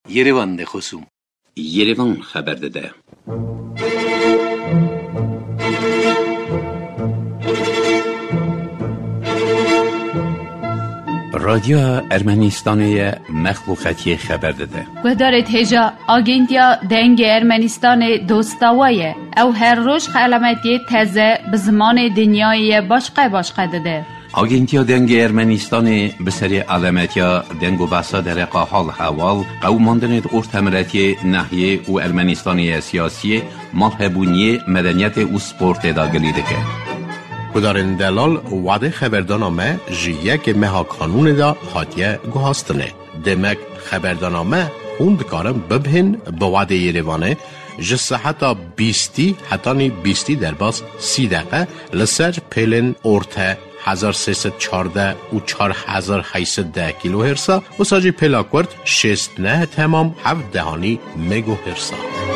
Yerevan de خصوم Yerevan خبر داده. رادیو ارمنستان مخلوقاتی خبر داده. گذارت هجا آگنتیا دنگ ارمنستان دوستاویه او هر روز علامتی تازه به زمان دنیای باشقه داده. آگنتیا دنگ ارمنستان به سری علامتیا دنگ و بحثا در حال حوال قوماندن ارتمرتی ناحیه و ارمنستانی سیاسی مالهبونی مدنیت و سپورت داگلی دکه. کدارن دلال وعده خبردانامه جیه که مها قانون دا حاتیه گوهاستنه. دمک خبردانامه خوند کارم ببهن به وعده یریوانه جسه حتی 20 در باز 30 دقیقه لسر پیلن ارته 1314 و 4810 کیلو هرسا و ساجی پیلاکورد 69 تمام 7 دهانی مگو هرسا.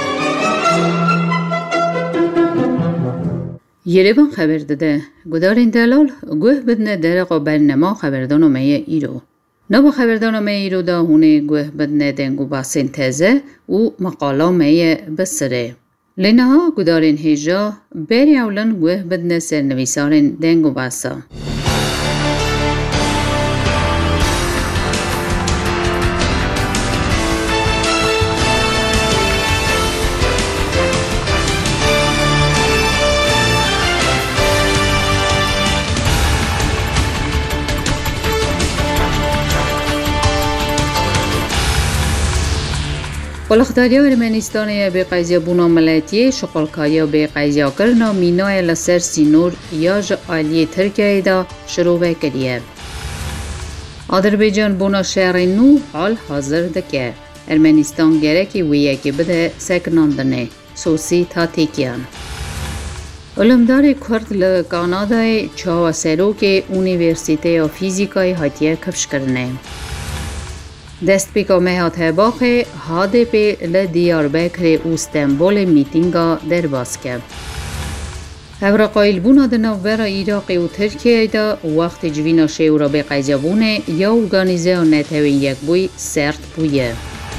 یریوان خبر داده گدارین دلال گوه بدنه درق و برنما خبردانامه ایرو. نو خبردانامه ایرو دا هونه گوه بدنه دنگو باسین تازه و مقالامه بسره. لنها گدارین هجا بری اولن گوه بدنه سرنویسارین دنگو باسا. قلقداریا ارمنستان به قضیه بونا ملتی شغلکاریا به قضیه کرنا مینای لسر سینور یا جعالی ترکیه دا شروع کریه. آذربایجان بونا شهر نو حال حاضر دکه. ارمنستان گرکی ویه که بده سکناندنه. سوسی تا تیکیان. علمدار کرد لکانادای چاو سروک اونیورسیته فیزیکای هاتیه کفش کرنه. دست پیکا مهات باخه هاده پی لدیار بکر استنبول میتینگا در باسکه. هفره قایل بونا دنو برا ایراقی و ترکیه دا وقت جوینا شیورا به قیجا بونه یا ارگانیزه و نتوین یک بوی سرد بویه.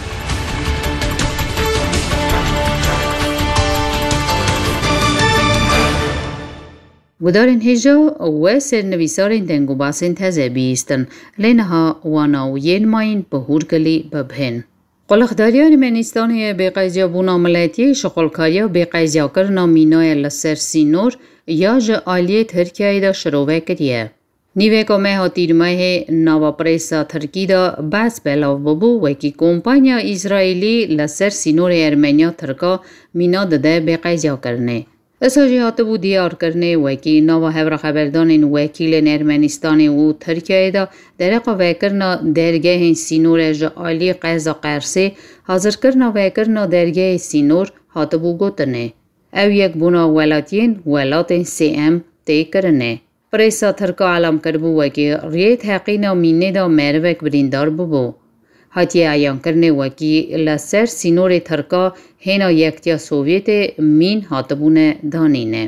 گدارین هجا و سرنویسارین دنگو باسین تازه بیستن لینها واناوین ماین بهور گلی ببهن. قلقداریا ارمنستانی به قیجا بونا ملتی شغلکاریا به قیجا کرنا مینای لسر سینور یا جعالی ترکیه دا شروع کریه. نیوه که مها تیرمه نوا پریسا ترکی دا بس بلاو ببو وکی کمپانیا اسرائیلی لسر سینور ارمنیا ترکا مینا داده به قیجا کرنه. اساجیات بو دیار کرنه وکی نوا هفره خبردان وکیل ارمنستان و ترکیه دا درقا وکرنا درگه سینور جعالی قیزا قرسه حاضر کرنا وکرنا درگه سینور هاتبو گوتنه. او یک بونا ولاتین CM تی کرنه. پریسا ترکا علم کربو وکی ریت حقینا مینه دا مروک بریندار ببو. هاتی آیان کرنه وکی لسر سینور ترکا هینا یکتیا سوویت مین هاتبونه دانینه.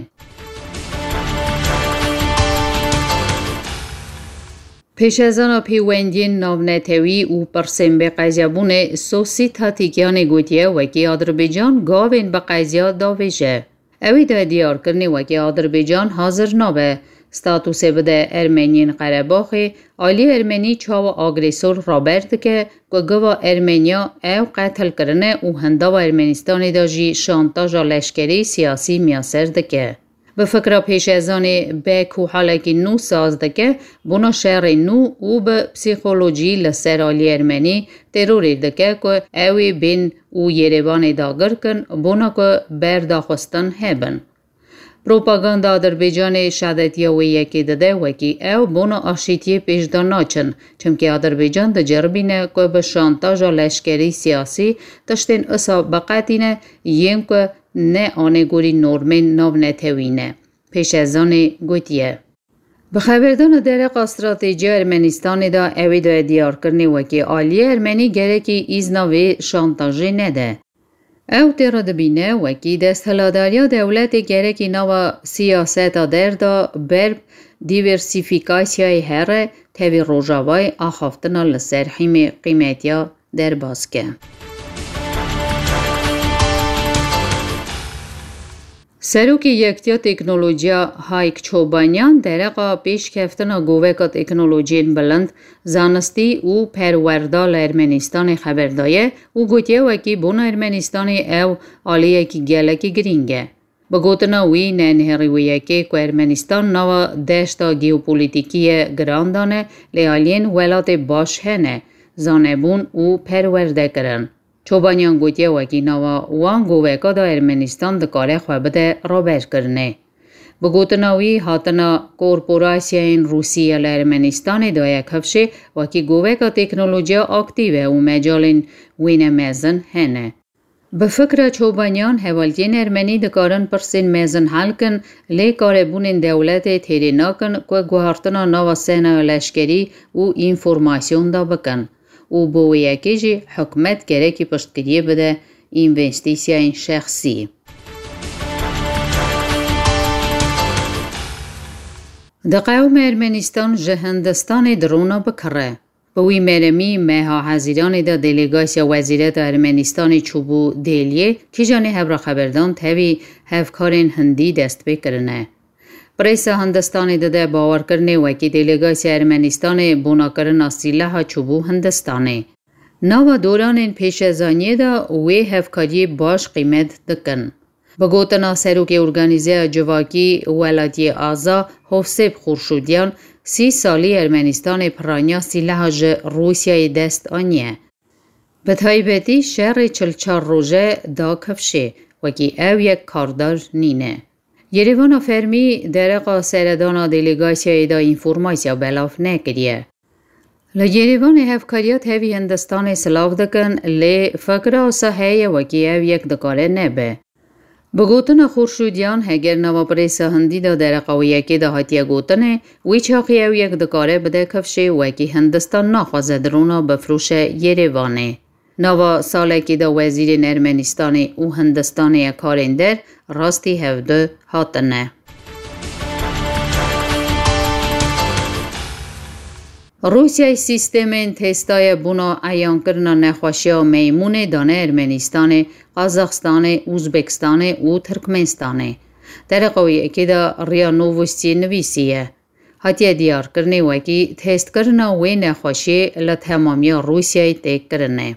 پیش از آن پیوندین ناونتوی و پرسیم به قضیه بونه سوسی تاتیکیان گوتیه وکی آذربایجان گاوین به قضیه داویجه. اوی دا دیار کرنه وکی آذربایجان حاضر نابه. ستاتوس بده ارمنین قره‌باخ آلی ارمنی چاو آگریسور رابرت که گوا ارمنیا او قتل کرنه و هندا و ارمنستان داجی شانتاج لشکری سیاسی میاسر دکه. به فکر پیش ازان به کوحالکی نو ساز دکه بنا شهر نو و به پسیخولوژی لسر آلی ارمنی تروری دکه که اوی بین و یریوان داگر کن بنا که برداخستن هبن. پروپاگاندا آذربایجان شدتیه و یکی داده وکی او بونا آشیتی پیشدان ناچن چمکه آذربایجان دا جربینه که به شانتاج لشکری سیاسی داشتین اصا بقاتینه یم که نه آنه گوری نورمین نو نتوینه. پیش از آن گوتیه. به خبردان درق استراتژی ارمنستان دا اوی دا دیار کرنه وکی آلی ارمنی گره که ایزنا و شانتاجی نده. او تیرا دبینه وکی دست هلاداریا دولت گرکی نوا سیاست در دا بر دیورسیفیکاسیای هره تاوی روژاوای آخافتنا لسر حیم قیمتیا در باسکه. Սերուկի եկտյա տեքնոլոգիա Հայկ Չոբանյան դերակա պեշքեվտնա գովեկա տեքնոլոգիեն բլند زانستی و پروردال ارمنستان خبردایه و گوتیه وکی بون ارمنستانی او آلیه کی گله کی گرینگه. بگوتنا وی ننهریویه که ارمنستان نوا دشتا گیوپولیتیکی گراندانه لیالین ولات باش هنه زانبون و پرورده کرن. چوبانیان گوتیه وکی نوا وان گووکا دا ارمنستان دکاره خواه بده رابر کرنه. بگوتناوی هاتنا کورپوراسیین روسیه لارمنستان دایه کفشه وکی گووکا تکنولوژیا اکتیوه و مجالین وین مزن هنه. به فکر چوبانیان حوالتین ارمنی دکارن پرسین مزن حل کن لی کاربون دولت تیریناکن که گوهارتنا نوا سینا لشکری و اینفورماسیون دا بکن. و بویه که جی حکمت گره که پشتگیریه بده اینوستیسیین شخصی. دقیقم ارمنستان جهندستان درونا بکره. بوی مرمی مها حزیران دا دلیگاسیا وزیرت ارمنستان چوبو دیلیه که جانی هبرا خبردان تاوی هفکارین هندی دست بکرنه. پریس هندستان دا باور کرنه وکی دلیگاسیا ارمنستان بونا کرن سلاح چوبو هندستانه. نوا دوران پیش ازانیه دا وی هفکاری باش قیمت دکن. بگوتنا سروک ارگانیزه جواکی ولاتی آزا حفظب خورشودیان 30 سالی ارمنستان پرانیا سلاح روسیای دست آنیه. به تایبتی شهر 44 روزه دا کفشه وکی او یک کاردار نینه. یریوان فرمی درقا سردانا دلیگاسیای دا اینفورماسیا بلاف نکریه. لیریوان هفکاریات هوی هندستان سلاف دکن لی فکر آساهی وکی او یک دکاره نبه. بگوتن خورشودیان هگر نوا پریس هندی دا درقاویه که دا هاتیه گوتنه وی چاقی او یک دکاره بده کفشه وکی هندستان ناخوازه درونا بفروش یریوانه. نوا ساله که دا وزیر ارمنستان و هندستان کارندر راستی هفده هاتنه. روسیای سیستمین تستای بونا ایان کرنا نخواشیا میمون دانه ارمنستان، قازقستان، اوزبکستان و ترکمنستان. در قویه که دا ریا نووستی نویسیه. حتی دیار کرنه وکی تست کرنا و نخواشی لتمامی روسیای تک کرنه.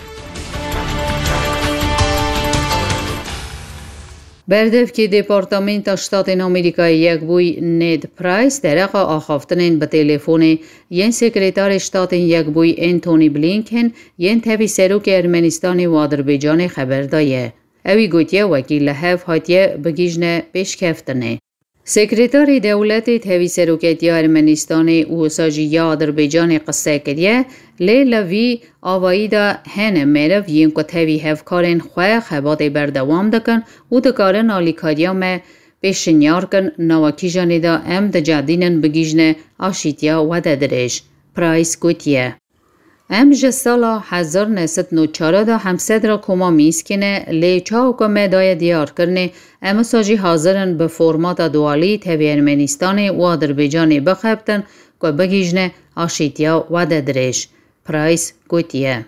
بردف که دپارتامنت شتات امریکای یک بوی نید پرایس درقا آخافتنین به تلفون ین سکرتار شتات یک بوی انتونی بلینکن ین تبی سروک ارمنستان و آذربایجان خبر دایه. اوی گوتیه وکی لحف هاتیه بگیجنه پیشکفتنه. سکرتار دولت تبی سروکتی ارمنستان و ساجی آذربایجان قصه کریه لی لوی آوایی دا هنه مرف ین که تبی هفکارن خواه خبات بردوام دکن و دکارن آلیکاریام پیشنیار کن نواکی جانی دا ام دا جادینن بگیجنه آشیتیا و دادرش. پرایس گوتیه. ام جسالا 1994 دا همسد را کما میسکنه لی چاو که مدای دیار کرنه ام ساجی حاضرن به فرمات دوالی تبی ارمنستان و آذربایجان بخبتن که بگیجنه آشیتیا و دادرش. پرایس گوتیه.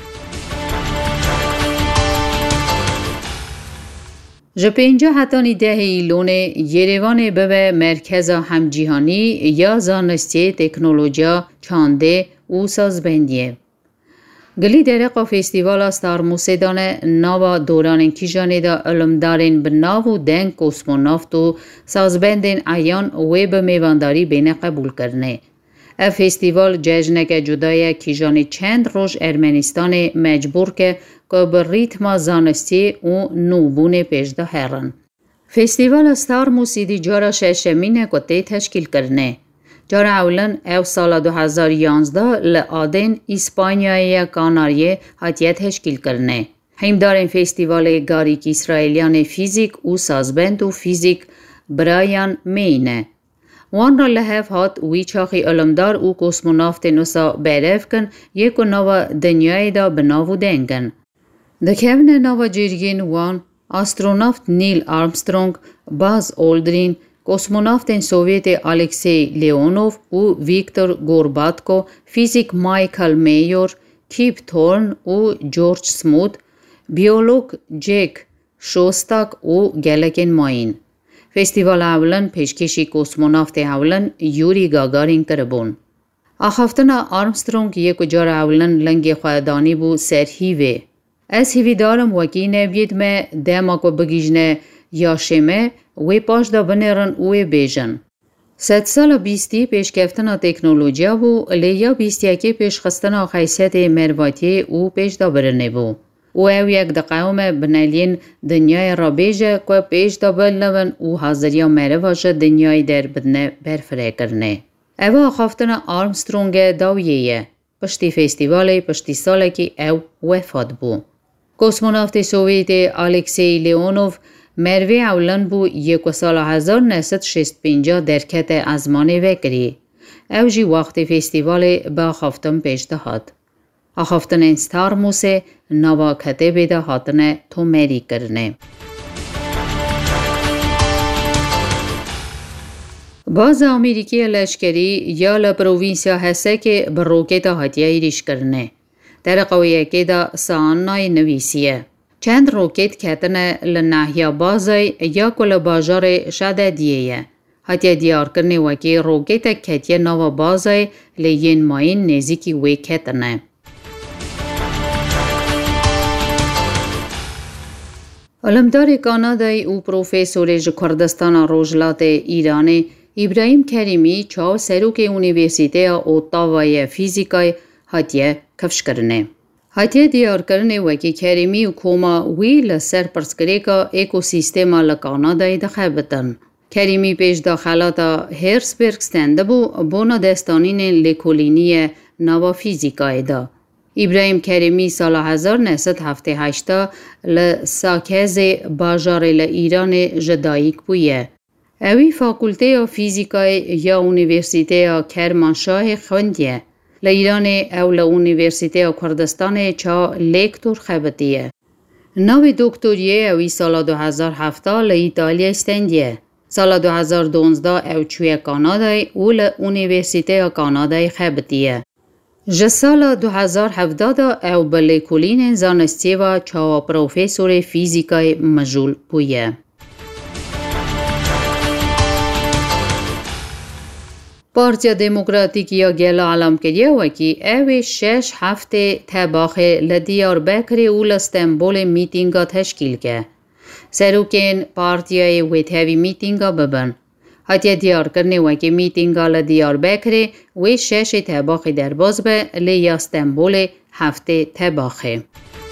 جپینجا حتانی ده ایلونه یریوان به مرکز همجیهانی یا زانستی تکنولوژیا چانده و سازبندیه. گلی درقا فستیوال استار موسیدانه ناوا دوران کیجانه دا علمدارین به ناو و دنگ کوسمونافت و سازبندین ایان و به میوانداری بین قبول کرنه. اف فستیوال جشنک جدای کیجانی چند روز ارمنستان مجبور که به ریتم زانستی و نوبون پیشده هرن. فستیوال استار موسیدی جارا ششمینه که تشکیل کرنه. جارا اولن او سال 2011 لعادن اسپانیای کاناریه هاتیه تشکیل کرنه. هیمدارین فستیوال گاریک اسرائیلیان فیزیک و سازبند و فیزیک برایان مینه. وان را لحف هات وی چاقی علمدار و کوسمونافت نوسا برف کن یکو نوا دنیای دا بناو دنگن. دکهون نوا جیرگین وان آسترونافت نیل آرمسترونگ، باز اولدرین، کوسمونافت سوویت الکسی لیونوف و ویکتور گورباتکو، فیزیک مایکل میور، کیپ تورن و جورج سموت، بیولوگ جک شوستاک و گلکن ماین. فستیوال اولن پیشکشی کوسمونافت اولن یوری گاگارین کربون. آخافتن آرمسترونگ یک جار اولن لنگ خواهدانی بو سرهیوه. از هیوی دارم وکی نبید ما دماکو بگیجنه یا شمه وی پاش دا بنرن وی بیجن. 100 سال بیستی پیشکفتن تکنولوژیا بو لیا بیستیاکی پیشخستن خیصیت مرواتی و پیش دا برنه بو. او یک دقیقه بنالین دنیای را بیجه که پیش دا بلنون و حاضریا مرواش دنیای در بدنه برفره کرنه. او خوافتن آرمسترونگ داویه. پشتی فستیوالی پشتی ساله که او وفات بو. کوسمونافت سوویت الکسی لیونوف مروی اولن بو یک سال 1965 درکت ازمانه وکری. او جی وقت فستیوال با خوافتن پیش دهاد. خوافتن انستار موسه نوا کتب ده هاتنه تو مری کرنه. باز امریکی لشکری یا لپروینسیا هسته که بر روکت هاتیه ایریش کرنه. در قویه که دا سانای نویسیه. چند روکت کتنه لناحیه بازای یا کل باجار شده دیه. هاتیه دیار کرنه وکی روکت کتیه نوا بازای لیین ماین نزیکی وی کتنه. علمدار کانادای او پروفیسور کردستان روجلات ایرانی ابراهیم کریمی چاو سروک اونیورسیته اوتاوای فیزیکای هاتیه کفش کرنه. هاتیه دیار کرنه وکی کریمی و کوما وی لسر پرسکریکا ایکوسیستما لکانادای دخبتن. کریمی پیش داخلات هرسبرگ ستنده بونا دستانین لیکولینی نوا فیزیکای دا. ابراهیم کریمی سال 1978 لساکز باجار ایران جدایک بویه. اوی فاکولته فیزیکای یا اونیورسیته کرمانشاه خوندیه. لایران او لونیورسیته کردستان چا لیکتور خبتیه. نوی دکتریه اوی سال 2007 لایتالیا استندیه. سال 2012 او چوی کانادای او لونیورسیته کانادای خبتیه. سال 2017 او بلیکولین زانستی و چا پروفیسور فیزیکای مجول بویه. پارتیا دموکراتیک یا گلا علم کریه وکی اوی 6 هفته تباخه لدیار بکری او لستنبول میتینگا تشکیل که. سروکین پارتیای ویتهوی میتینگا ببن. حتی دیار کرنه وکی میتینگا لدیار بکری وی 6 تباخه در باز به لیا استنبول هفته تباخه.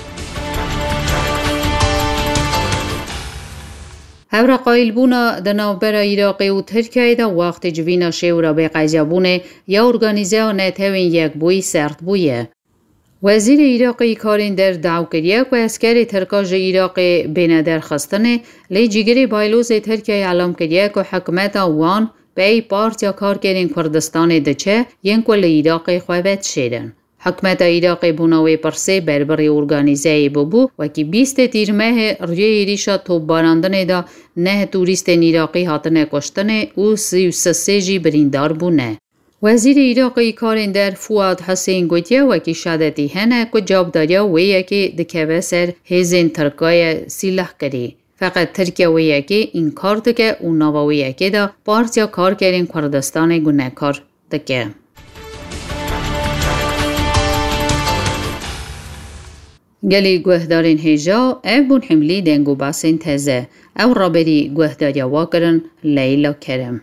هورا قایل بونا دناوبر عراقی و ترکیه دا وقت جوینا شیورا به قیجابونه یا ارگانیزه و نتوین یک بوی سرد بویه. وزیر عراقی کارین در دعو کریه و اسکر ترکاج عراقی بین درخواستنه لی جگری بایلوز ترکیه علم کریه که حکمت وان بی پارتیا کار کرین کردستان دچه ین کل عراقی خواهد شیدن. حکمت عراقی بوناوی پرسه بربری ارگانیزه ببو و که 20 تیر ماه روی ایریشا توب باراندن دا 9 توریست عراقی هاتنه کشتنه و 33 جی بریندار بونه. وزیر عراقی کارین در فواد حسین گوتیه و که شادتی هنه که جابداریا ویه که دکوه سر هزین ترکای سیلح کری. فقط ترکیه ویه که این کار دکه و نواویه که دا پارتیا کار کرین کردستان گونه کار دکه. گلی گوهدارین هجا او بون حملی دنگو باسین تزه او رابری گوهداریا واکرن لیلا کرم.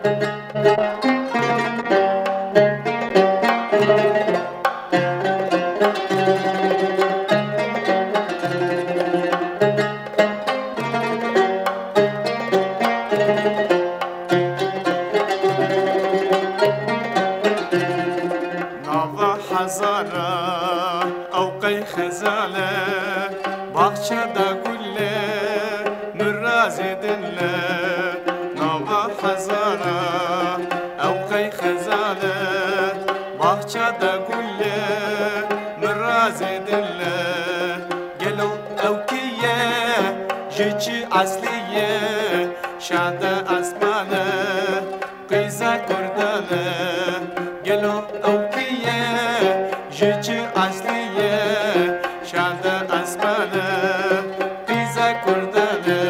Şada asmane, bize kurdane.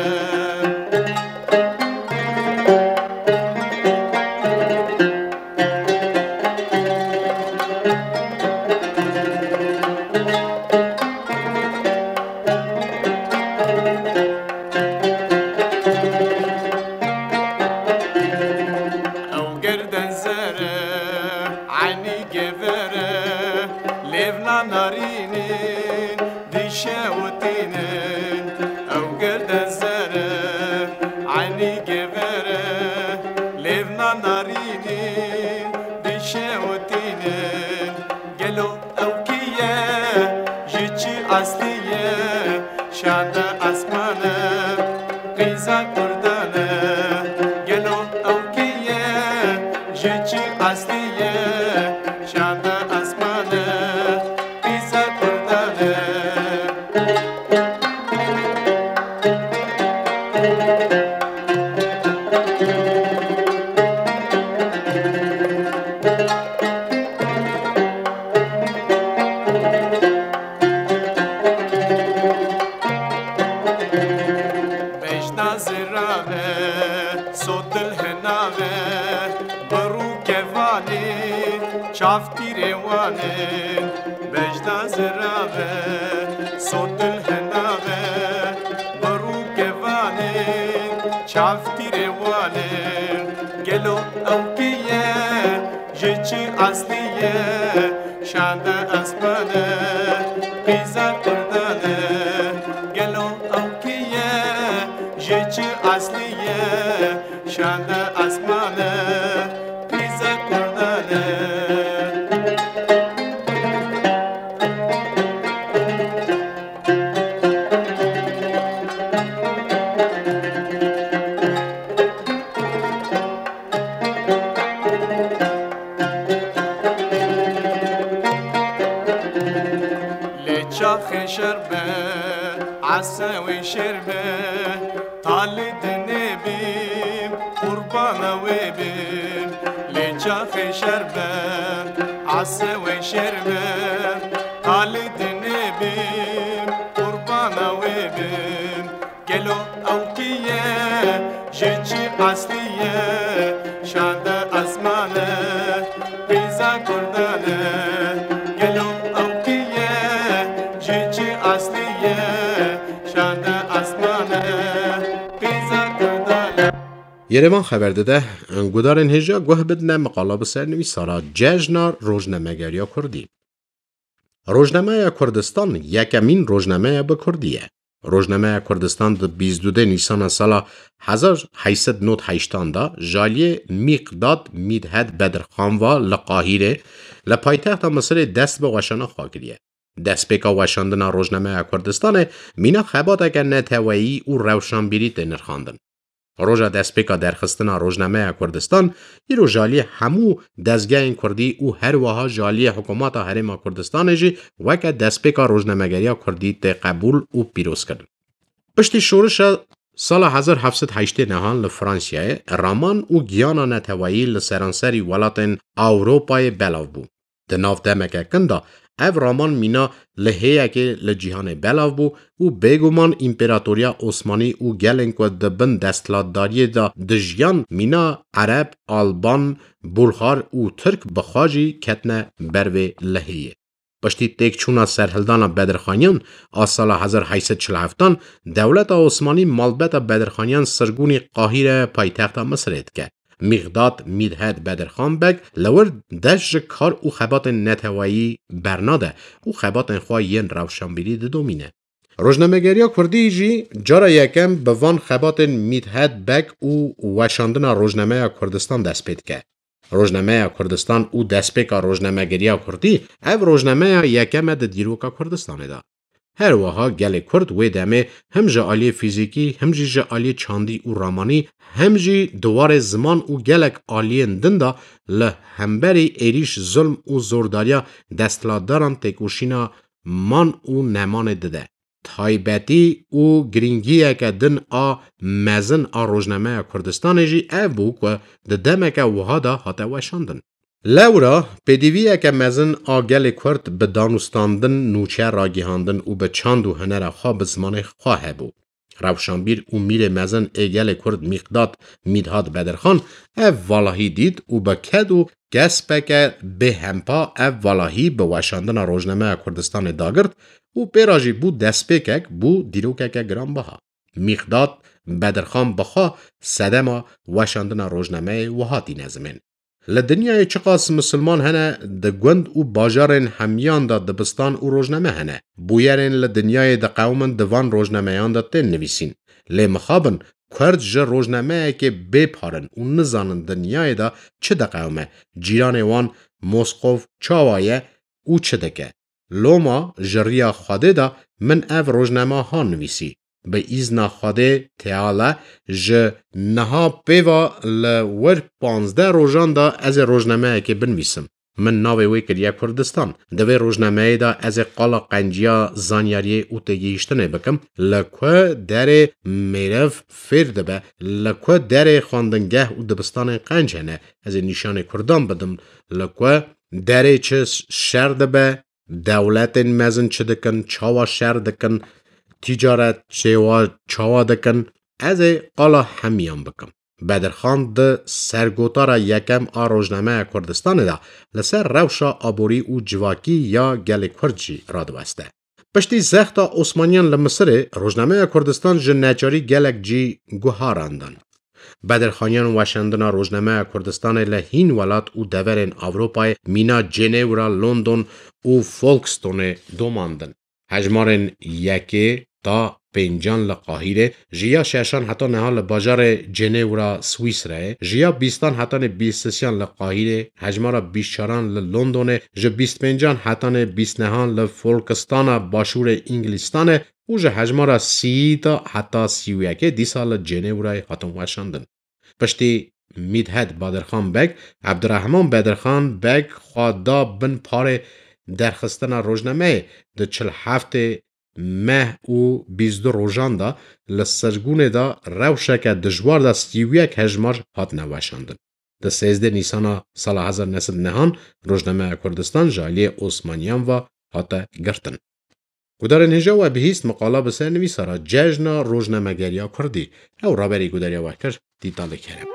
یرمان خبر داده گودارن هجا گوه بدنه مقاله بسر نویسارا جشن روزنامه‌گری کردی. روزنامه کردستان یکمین روزنامه به کردیه. روزنامه کردستان در 22 نیسان سال 1898 دا جالی میقداد میدهد بدرخانوا لقاهیره لپایتخت مصر دست به وشانه خواگریه. دست به وشاندن روزنامه کردستان مینا خبات اگر نتوایی و روشنبیری تنرخاندن. روژا دستپیکا درخستن روزنامه کردستان ایرو جالی همو دزگاه کردی و هر وها جالی حکومت حرم کردستان جی وکا دستپیکا روزنامه‌گری کردی ته قبول و پیروز کردن. پشتی شورش سال 1708 نهان لفرانسیای رامان و گیانا نتوایی لسرانسری ولاتن اوروپای بلاو بو. دناف دمکه کندا او رامان مینا لحیه که لجیهان بلاو بو و بیگومان امپراتوریا عثمانی و گلن که دبن دستلاتداری دا دجیان مینا عرب، آلبان، بلغار و ترک بخواجی کتنه برو لحیه. پشتی تک چونا سرهلدان بدرخانیان آسال 1847 دولت عثمانی مالبت بدرخانیان سرگونی قاهره پایتخت مصرید که میقداد میدهد بدرخان بگ لور دشت کار او خبات نتوایی برناده او خبات خواهین روشنبیری دومینه. روزنامه‌گری کردی جی جارا یکم به وان خبات میدهد بگ او وشاندن روزنامه کردستان دست پید که. روزنامه کردستان او دست پیک روزنامه‌گری کردی او روزنامه یکم د دیروکا کردستان ده. هر وها گل کرد و دمه هم جالی فیزیکی هم جالی چاندی و رامانی هم جی دوار زمان و گلک آلی دندا له همبری ایریش ظلم و زورداریا دستلاداران تکوشینا مان و نمان دده. تایبتی و گرینگیه که دن مزن روزنامه کردستان جی او که دمه که وها دا حتا وشاندن. لورا پدیویه که مزن گل کرد به دانستاندن نوچه را گیهاندن و به چاند و هنر خواه به زمان خواه بو. روشنبیر و میر مزن ایگل کرد مقداد میدهاد بدرخان اف والهی دید و بکد و گسپک به همپا اف والهی به وشاندن روزنامه کردستان داگرد و پیراجی بود دسپکک بود دیروکک گرام بها. مقداد بدرخان بخوا سدما وشاندن روزنامه و هاتی نظمین. لدنیای چقاس مسلمان هنه ده گوند و باجارن همیان دا دبستان و روزنامه هنه. بویرن لدنیای ده قومن دوان روزنامه دا تن نویسین. لی مخابن کرد جه روزنامه که بپارن و نزانن دنیای دا چه ده قومه. جیران وان موسقوف چاوایه و چه دکه. لوما جریا خواده دا من او روزنامه ها نویسی. به ایزنا خواده تعالی جه نها پیوا لور 15 روزان دا از روزنامه که بنویسم. من ناوی وی کریا کردستان. دوی روزنامه دا از قالا قنجیا زانیاری او تگیشتنه بکم. لکو در میرف فرد به لکو در خواندنگه او دبستان قنج هنه. از نشان کردان بدم لکو در چه شرد به دولت مزن چه دکن چاوا شرد دکن تجارت چاوا دکن از قالا همیان بکم. بدرخان ده سرگوتارا یکم روزنامه کردستان ده لسر روشا آبوری و جواکی یا گل کرجی رادوسته. پشتی زختا عثمانیان لمصر روزنامه کردستان جنچاری گلک جی گوهاراندن. بدرخانیان وشندن روزنامه کردستان لهین ولات و دورن اوروپای مینا جنیورا لندن و فولکستون دوماندن. هجمارن یکی تا پنجان لقاهیره جیا ششان حتی نهال بازار جنیورا سوئیسره جیا بیستان حتی بیستسیان لقاهیره هجمارا بیشچاران لندن جا بیست پنجان حتی بیست نهان لفولکستان باشور انگلیستان و جا هجمارا سی تا حتی سیویکه دی سال جنیورای حتی وشاندن. پشتی میدهد بادرخان بگ عبدالرحمن بدرخان بگ خوادا بن پاره درخستن روزنامه ده 47 مه و 22 روزان دا لسرگونه دا روشک دجوار دا 31 هجمار هات نوشاندن. ده 13 نیسان سال 1000 نسل نهان روزنامه کردستان جالی عثمانیان و هات گرتن. گودار نجا و بهیست مقاله بسر نویسارا جشن روزنامه گریا کردی او رابری گوداریا وکر دیتاله کرم.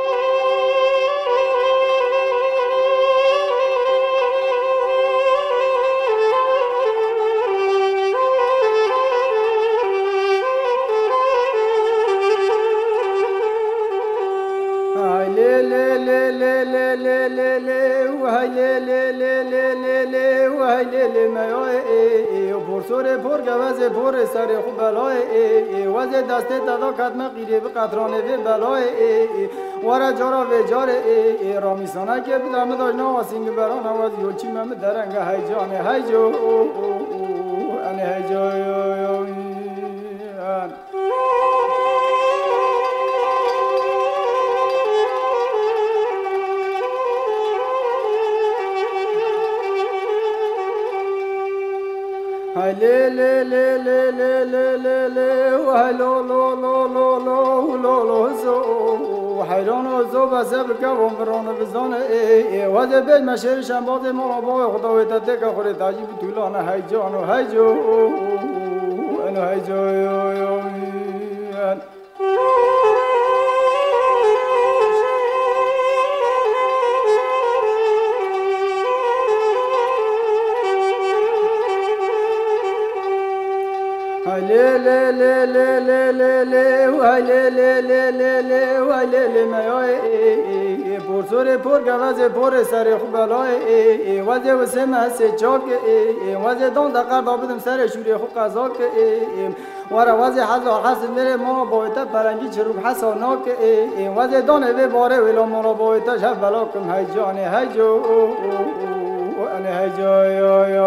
سوره پر گواز پر سر خوب بلای واز دست دادا کدم قیره به قطرانه به بلای ورا جارا و جار رامیسانه که بدم داشت نواسینگ بران آواز یوچی مم درنگ های جانه های جو انه های جو le le le le le le le le wa lo lo lo lo lo lo lo zo حیران و زو بسب که ومران بزانه و ده بیل مشهر شنباد مرابا خداوی تده که خوری تاجیب طولانه های جان و های جو انو های جو le le le le le le le wa le le le le le wa le le mayoy por sore por gavaz por sare khubaloy waze wasema se chok waze don da qar da bidim sare shuri khu qazak wara waze hazo hasb mere mo boyta parangi chiruk hasanok waze don ve bore velo mo boyta shabalakum hay jane hay jo ana hay jo yo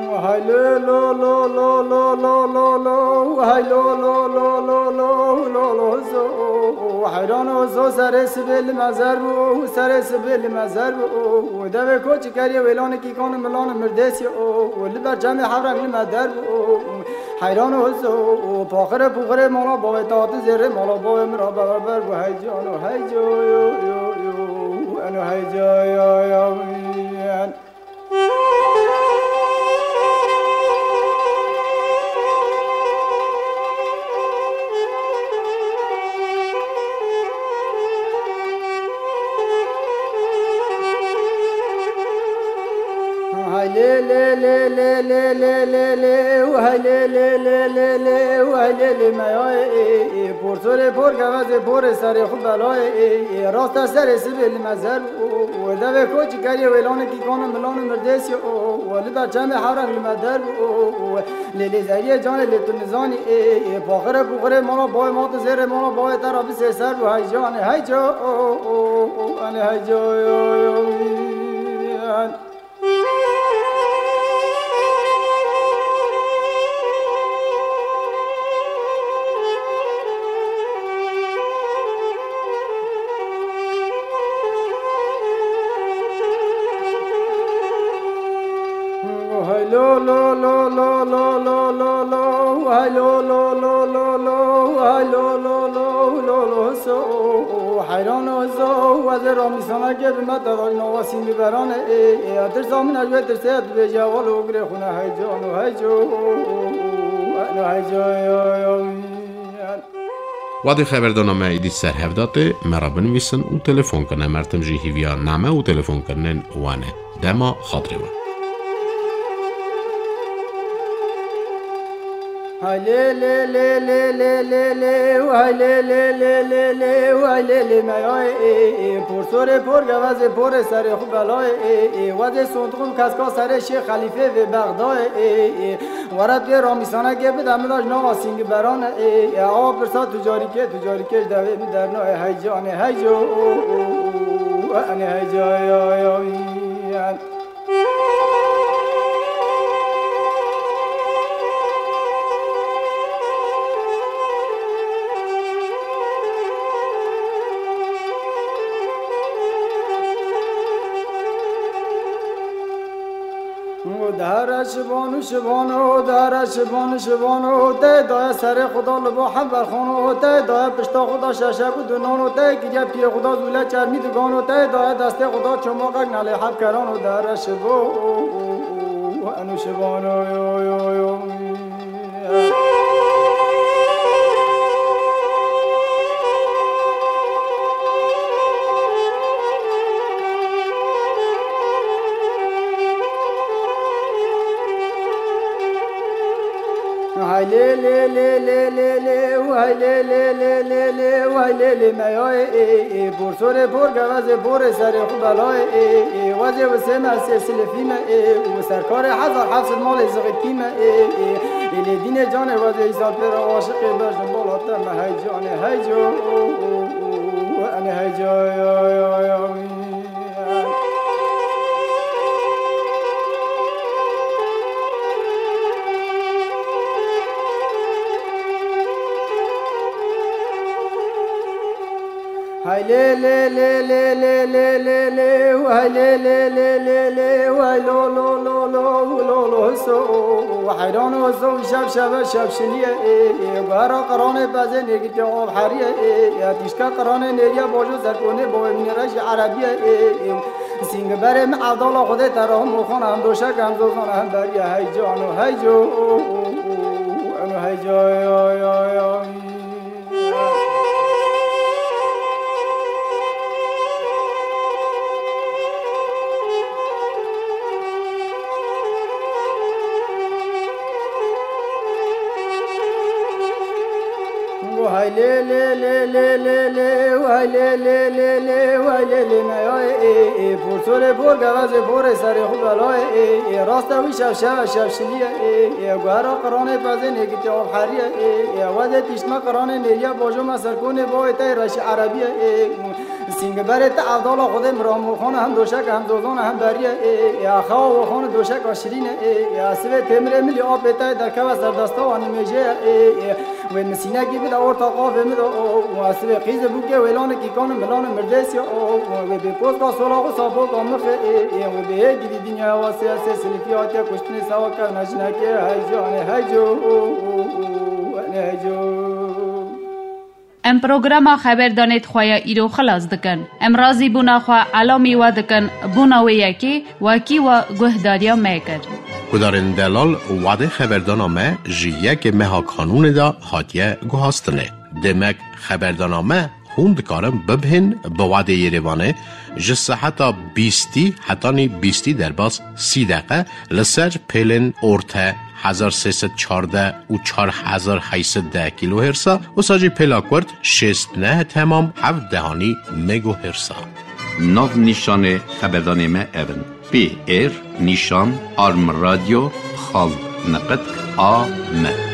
هلو لو لو لو لو لو لو لو هلو لو لو لو لو لو لو زو حیران و زو سر سبیل مزر و سر سبیل مزر و دو کوچ کری ویلان کی کان ملان مردسی و لبر جمع حرم المدر و حیران و زو پاخر پوخر مالا با تات زیر مالا با مرا برابر و هیجان و هیجو یو یو یو انا هیجو یو یو لي لي لي لي لي لي لي لي وهلي لي لي لي لي وهلي لي ما يا بور سوري بور كواز بور ساري خبلاي راست سر سبيل مزر ودبه كوچ كاري ويلون كي كون ملون مردسي ولبا جامع حرق المدر للي زي جان اللي تنزاني باخر بوخر مالا باي مات زير مالا باي طرف سر وهي جان هي جو انا هي جو لو لو لو لو لو لو لو لو لو لو لو لو لو لو لو لو لو لو سو حیران و زو وزر آمیسانه که به مددای نواسی میبرانه اتر زامن اجوه ترسید به جوال و گره خونه هیجان و هیجو وادي خبردنامه ایدی سرهفداته مرا بنویسن و تلفن کنه مرتم جی هیویا نامه و تلفن کنن وانه دما خاطره وان هلي لي لي لي لي لي لي وهلي لي لي لي لي وهلي لي ما يا بور سوري بور جواز بور سر خبلاي واد سونتروم كاسكا سر شيخ خليفه في بغداد ورد رامیسانه که به دمداش نوا سینگ بران آب برسا تجاری که دوی درنا هیجان هیجو انا هیجا یا دهرش بانو شبانو دهرش بانو شبانو ده دای سر خدا لبا حبر خانو ده دای پشتا خدا ششک و دنانو ده گیجه پی خدا زوله چرمی دگانو ده دای دست خدا چماقک نالی حب کرانو دهرش بانو شبانو یو یو یو لي لي لي لي لي لي وهلي لي لي لي لي وهلي لي ما يا بور سوري بور جواز بور ساري خبلاي وزي وسمع سلسلة فيما وسركار حضر حفظ المال زغتيما اللي دين جان وزي يسافر عاشق باش بولات ما هي جان هي جو انا هي جو يا لي لي لي لي لي لي لي لي وهلي لي لي لي لي ولو لو لو لو لو لو سو حيران وزو شب شنيه بارا قرانه بزن يجي جواب حريه يا تشكا قرانه نيا بوجو زركونه بو من رش عربيه سینگ برم عدالت خود ترام و خانم دوشک هم زوزان هم دریا هیجان و هیجو انو هیجو یا لي لي لي لي لي لي وهلي لي لي لي وهلي لي ما يا بور سوري بور جواز بور سر خبلاي راست وي شفشليه غارا قرانه بزن يجي جواب حريه واد تشما قرانه نيا بوجو مسكون بو تي رش عربيه سینگ برت عبدالله خود مرام خان هم دوشک هم دوزان هم بریه یا خوا خان دوشک آشرین یا سوی تمر ملی آب بتای در کوا سردستا و نمیجه و نسینه کی بده اور تا قاف مد و سوی قیز بوکه ولان کی کان ملان مردس یا و به پوز کا سولاق صابو قامخ و به گیدی دنیا و سیاست سلفیات کشتنی سوا کا نجنه که هجو ام پروگرام خبر دانید خواه ایرو خلاص دکن. ام رازی بونا خواه علامی و دکن بونا و یکی وکی و گهداریا میکر. کدارن دلال وعده خبردانامه جیه که مها کانون دا هاتیه گوهاستنه. دمک خبردانامه خوند کارم ببهن با وعده یروانه جسه حتی 20 حتی 20 در باز 30 دقیقه لسر پیلن ارته 1314 و 4810 کیلو هرسا و ساجی پلاکورد 69 تمام 7 دهانی مگو هرسا. ناو نیشان خبردانامه اون پی ایر نیشان آرم رادیو خال نقد آ م